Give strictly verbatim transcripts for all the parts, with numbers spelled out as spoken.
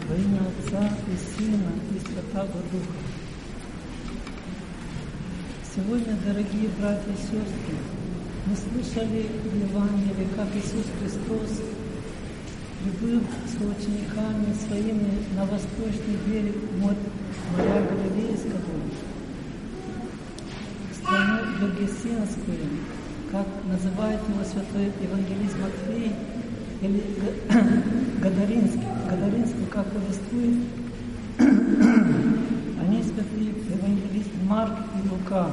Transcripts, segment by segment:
Во имя Отца и Сына и Святаго Духа. Сегодня, дорогие братья и сестры, мы слышали в Евангелии, как Иисус Христос прибыл с учениками своими на восточный берег моря Галилейского, в страну Гергесенскую, как называет его святой евангелист Матфей, или Гадаринский, Гадаринский, как повествует они святые евангелист Марк и Лука.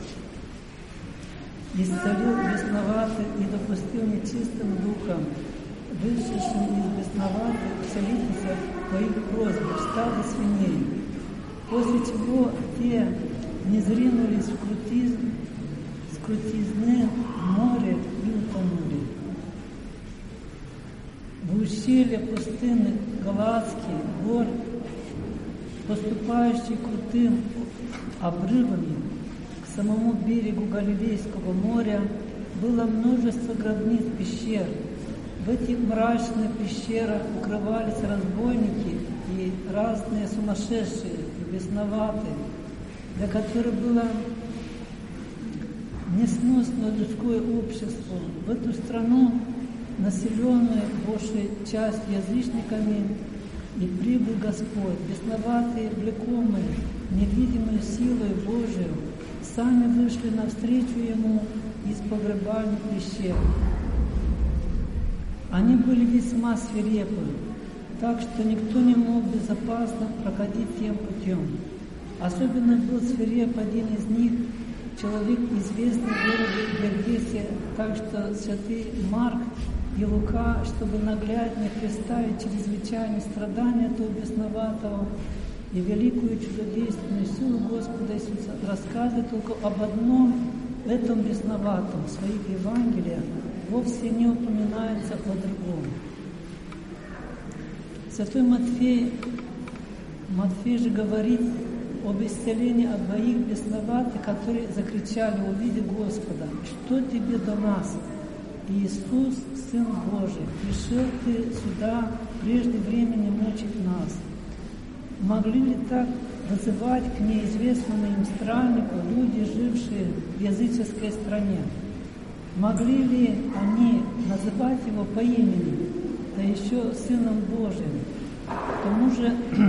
Исцелил бесноватых и допустил нечистым духом, вышедшим из бесноватых, вселиться по их просьбе в стадо свиней, после чего те не зринулись в крутиз, с крутизны море и утонули. В ущелье пустынных Галатских гор, поступающий крутым обрывами к самому берегу Галилейского моря, было множество гробниц пещер. В этих мрачных пещерах укрывались разбойники и разные сумасшедшие и бесноватые, для которых было несносное людское общество. В эту страну, населенную большей частью язычниками, и прибыл Господь, бесноватые, влекомые, невидимой силой Божию, сами вышли навстречу Ему из погребальных пещер. Они были весьма свирепы, так что никто не мог безопасно проходить тем путем. Особенно был свиреп один из них, человек, известный в городе Гергесе, так что святый Марк и Лука, чтобы наглядно представить чрезвычайные страдания этого бесноватого и великую чудодейственную силу Господа Иисуса, рассказывает только об одном этом бесноватом в своих Евангелиях, вовсе не упоминается о другом. Святой Матфей, Матфей же говорит об исцелении от двоих бесноватых, которые закричали, увидев Господа: «Что тебе до нас, Иисус, Сын Божий? Пришел ты сюда прежде времени мучить нас». Могли ли так вызывать к неизвестному им страннику люди, жившие в языческой стране? Могли ли они называть его по имени, да еще Сыном Божиим? К тому же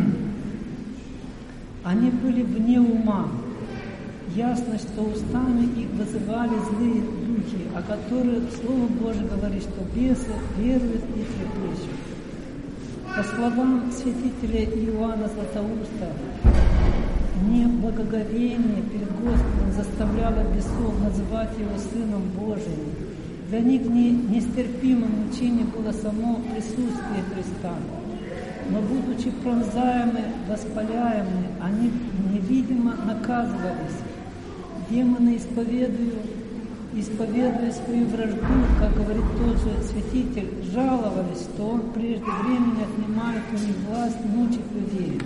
они были вне ума. Ясно, что устами их вызывали злые духи, о которых Слово Божие говорит, что бесы веруют и трепещут. По словам святителя Иоанна Златоуста, неблагоговение перед Господом заставляло бесов называть Его Сыном Божиим. Для них не, нестерпимым мучением было само присутствие Христа. Но, будучи пронзаемы, воспаляемы, они невидимо наказывались. Демоны, исповедуя, исповедуя свою вражду, как говорит тот же святитель, жаловались, что он прежде времени отнимает у них власть мучить людей.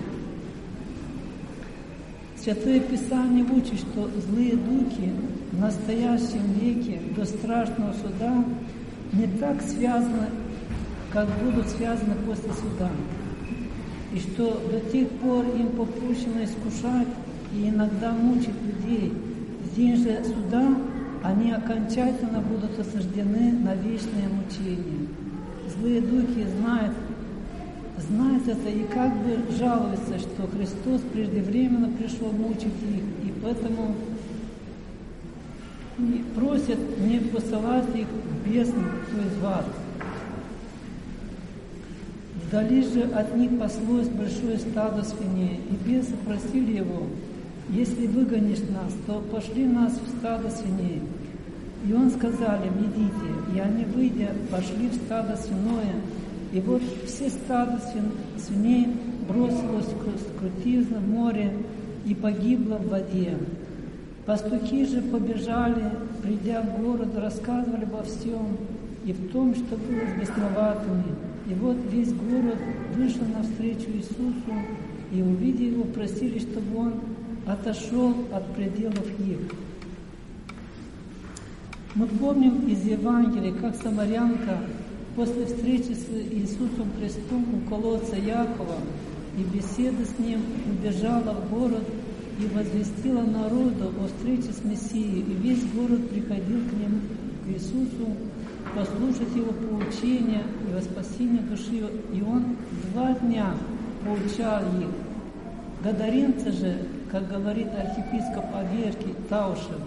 Святое Писание учит, что злые духи в настоящем веке до страшного суда не так связаны, как будут связаны после суда. И что до тех пор им попущено искушать и иногда мучить людей, в день же суда они окончательно будут осуждены на вечное мучение. Злые духи знают, знают это и как бы жалуются, что Христос преждевременно пришел мучить их, и поэтому просят не посылать их в бездну, то есть в ад. Вдали же от них паслось большое стадо свиней, и бесы просили его: «Если выгонишь нас, то пошли нас в стадо свиней». И он сказал им: «Идите». И они, выйдя, пошли в стадо свиное, и вот все стадо свиней бросилось в крутизну в море и погибло в воде. Пастухи же побежали, придя в город, рассказывали обо всем и в том, что было с бесноватыми. И вот весь город вышел навстречу Иисусу, и, увидев его, просили, чтобы он отошел от пределов их. Мы помним из Евангелия, как самарянка после встречи с Иисусом Христом у колодца Якова и беседа с ним, убежала в город и возвестила народу о встрече с Мессией, и весь город приходил к нему, к Иисусу, послушать его поучения и во спасение души, и он два дня поучал их. Гадаринцы же, как говорит архиепископ Аверкий Таушев,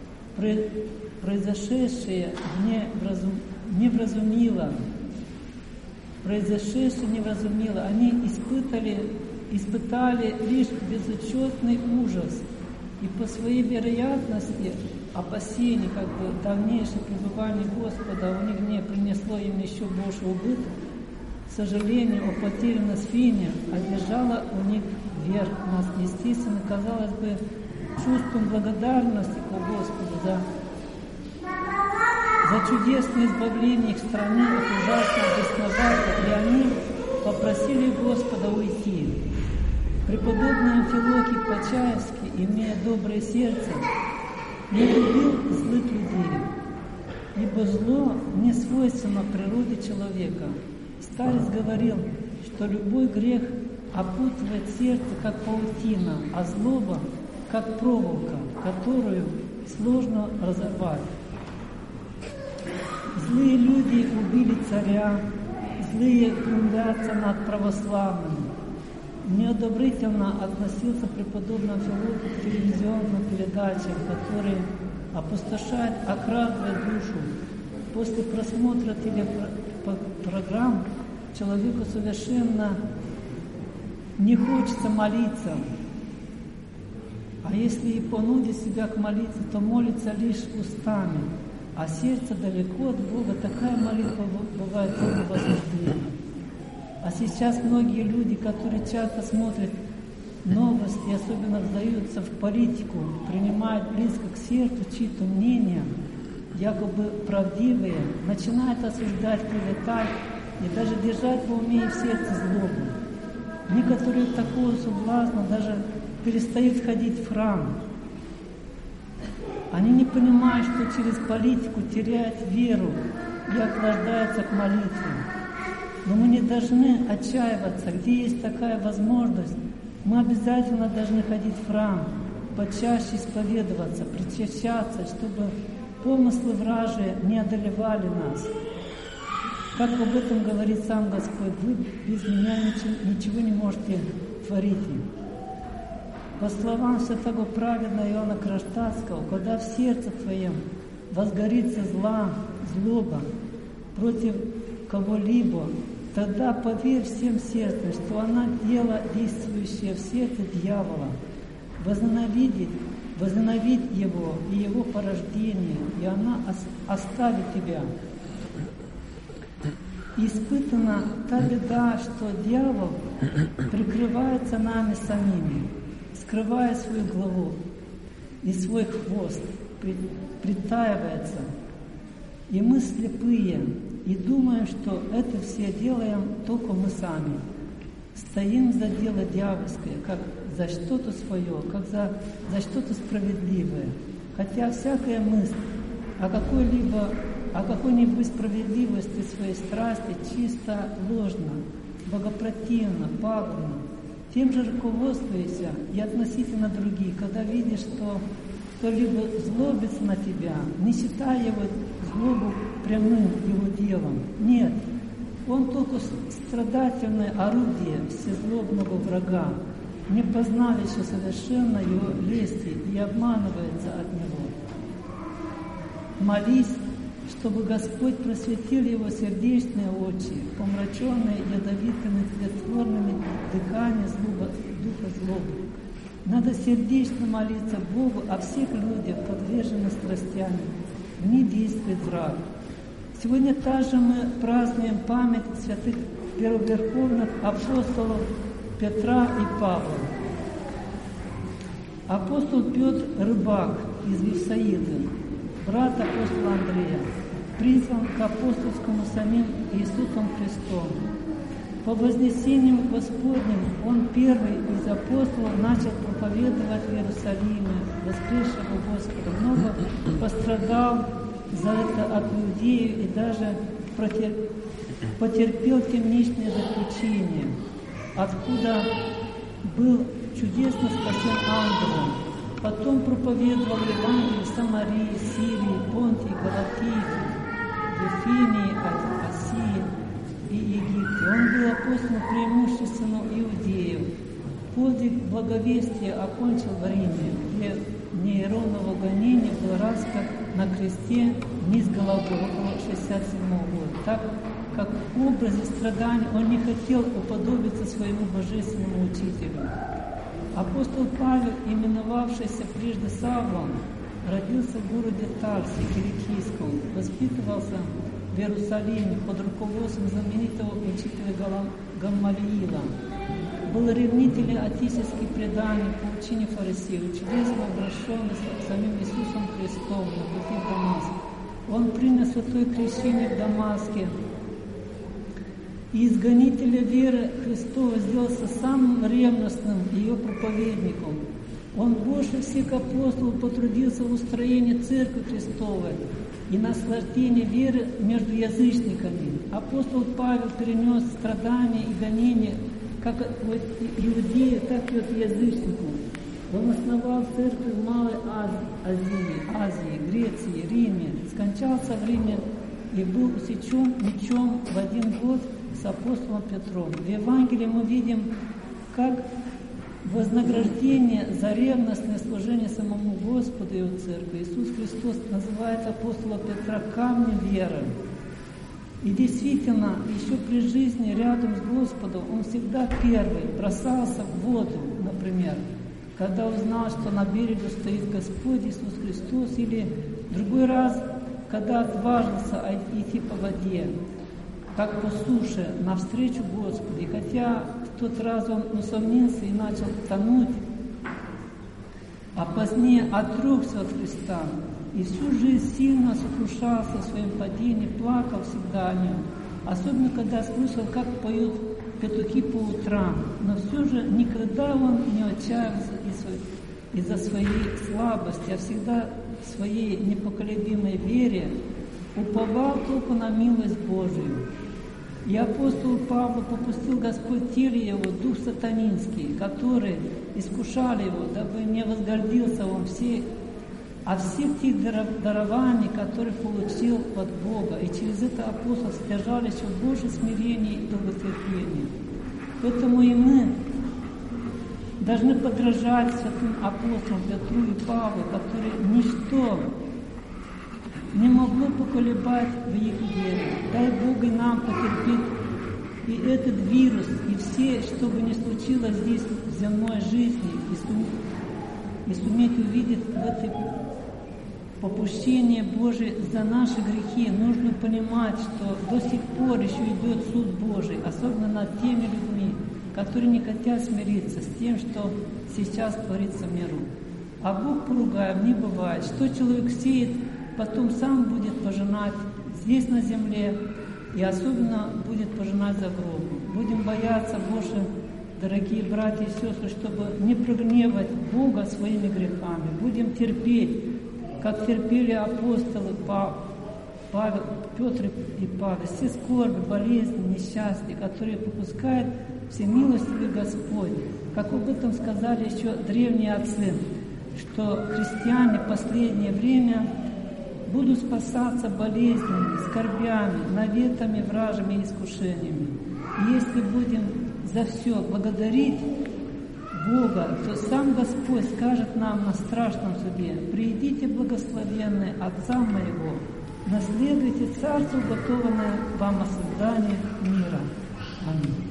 произошедшее не вразум... не вразумило, произошедшее не вразумило, они испытали, испытали лишь безучетный ужас, и по своей вероятности опасений, как бы дальнейшее пребывание Господа у них не принесло им еще больше убыток, к сожалению, о потерянной свинье одержала у них верх. Нас, естественно, казалось бы, чувством благодарности к Господу за, за чудесное избавление их страны от ужасного бесноватого, и они попросили Господа уйти. Преподобный Амфилохий Почаевский, имея доброе сердце, не любил злых людей, ибо зло не свойственно природе человека. Старец говорил, что любой грех опутывает сердце, как паутина, а злоба, как проволока, которую сложно разорвать. Злые люди убили царя, злые глумятся над православными. Неодобрительно относился преподобный Амфилохий к телевизионным передачам, которые опустошают, окрадывают душу. После просмотра телепрограмм человеку совершенно не хочется молиться. А если и понудит себя к молитве, то молится лишь устами, а сердце далеко от Бога. Такая молитва бывает только возбуждение. А сейчас многие люди, которые часто смотрят новости, особенно вдаются в политику, принимают близко к сердцу чьи-то мнения, якобы правдивые, начинают осуждать, клеветать и даже держать в уме и в сердце злобу. Некоторые от такого соблазна даже перестают ходить в храм. Они не понимают, что через политику теряют веру и охлаждаются к молитве. Но мы не должны отчаиваться. Где есть такая возможность, мы обязательно должны ходить в храм, почаще исповедоваться, причащаться, чтобы помыслы вражие не одолевали нас. Как об этом говорит сам Господь: вы без меня ничего, ничего не можете творить. По словам святого праведного Иоанна Кронштадтского, когда в сердце твоем возгорится зла, злоба против кого-либо, тогда поверь всем сердцем, что она дело, действующее в сердце дьявола, возненавидит, возненавидит его и его порождение, и она оставит тебя. Испытана та беда, что дьявол прикрывается нами самими, скрывая свою главу и свой хвост, притаивается. И мы слепые, и думаем, что это все делаем только мы сами. Стоим за дело дьявольское, как за что-то свое, как за, за что-то справедливое. Хотя всякая мысль о какой-либо, о какой-нибудь справедливости своей страсти чисто ложно, богопротивно, пагубно. Тем же руководствуйся и относительно других, когда видишь, что кто-либо злобится на тебя, не считай его злобу прямым его делом. Нет, он только страдательное орудие всезлобного врага, не познал еще совершенно его лести и обманывается от него. Молись, чтобы Господь просветил его сердечные очи, помраченные ядовитыми тлетворными дыханием злоба, духа злобы. Надо сердечно молиться Богу о всех людях, подверженных страстями. В них действует враг. Сегодня также мы празднуем память святых первоверховных апостолов Петра и Павла. Апостол Петр Рыбак из Вифсаиды, брат апостола Андрея, призван к апостольскому самим Иисусом Христом. По вознесению Господним он первый из апостолов начал проповедовать в Иерусалиме воскресшего Господа. Много пострадал за это от иудеев и даже потерпел темничное заключение. откуда был чудесно спасен ангелом. Потом проповедовал Евангелие в Самарии, Сирии, Понтии, Галатии, Вифинии, Асии и Египте. Он был апостолом преимущественно иудеев. Подвиг благовестия окончил в Риме, где Нейронова гонения был распят на кресте вниз головой около шестьдесят седьмого года. Так как в образе страданий он не хотел уподобиться своему божественному учителю. Апостол Павел, именовавшийся прежде Савлом, родился в городе Тарсе, Киликийском, воспитывался в Иерусалиме под руководством знаменитого учителя Гамалиила. Был ревнителем отеческих преданий по учению фарисеев, чудесно обращенный с самим Иисусом Христом на пути в Дамаск. Он принял святое крещение в Дамаске, и изгонителя веры Христова сделался самым ревностным ее проповедником. Он больше всех апостолов потрудился в устроении Церкви Христовой и наслаждении веры между язычниками. Апостол Павел перенес страдания и гонения как от иудеев, так и от язычников. Он основал церковь в Малой Азии, Азии, Греции, Риме, скончался в Риме и был усечен мечом в один год с апостолом Петром. В Евангелии мы видим, как вознаграждение за ревностное служение самому Господу и Его церкви Иисус Христос называет апостола Петра камнем веры. И действительно, еще при жизни рядом с Господом он всегда первый бросался в воду, например, когда узнал, что на берегу стоит Господь Иисус Христос, или в другой раз, когда отважился идти по воде, как по суше, навстречу Господу. И хотя в тот раз он усомнился и начал тонуть, а позднее отрекся от Христа, и всю жизнь сильно сокрушался в своем падении, плакал всегда о нем. Особенно, когда слышал, как поют петухи по утрам. Но все же никогда он не отчаялся из-за своей слабости, а всегда в своей непоколебимой вере уповал только на милость Божию. И апостол Павел попустил Господь теле его дух сатанинский, который искушали его, дабы не возгордился он всей, а всех тех дарований, которые получил от Бога. И через это апостол стяжал еще больше смирения и долготерпения. Поэтому и мы должны подражать святым апостолам Петру и Павлу, которые ничто не могло поколебать в их вере. Дай Бог и нам потерпеть и этот вирус, и все, что бы ни случилось здесь в земной жизни, и суметь, и суметь увидеть в этой попущение Божие за наши грехи. Нужно понимать, что до сих пор еще идет суд Божий, особенно над теми людьми, которые не хотят смириться с тем, что сейчас творится в миру. А Бог поругаем не бывает. Что человек сеет, потом сам будет пожинать здесь на земле, и особенно будет пожинать за гробом. Будем бояться больше, дорогие братья и сестры, чтобы не прогневать Бога своими грехами. Будем терпеть, как терпели апостолы Павел, Петр и Павел, все скорби, болезни, несчастья, которые попускает всемилостивый Господь. Как об этом сказали еще древние отцы, что христиане в последнее время будут спасаться болезнями, скорбями, наветами, вражьими и искушениями. И если будем за все благодарить Бога, то сам Господь скажет нам на страшном суде: «Приидите, благословенные Отца моего, наследуйте царство, уготованное вам о создании мира». Аминь.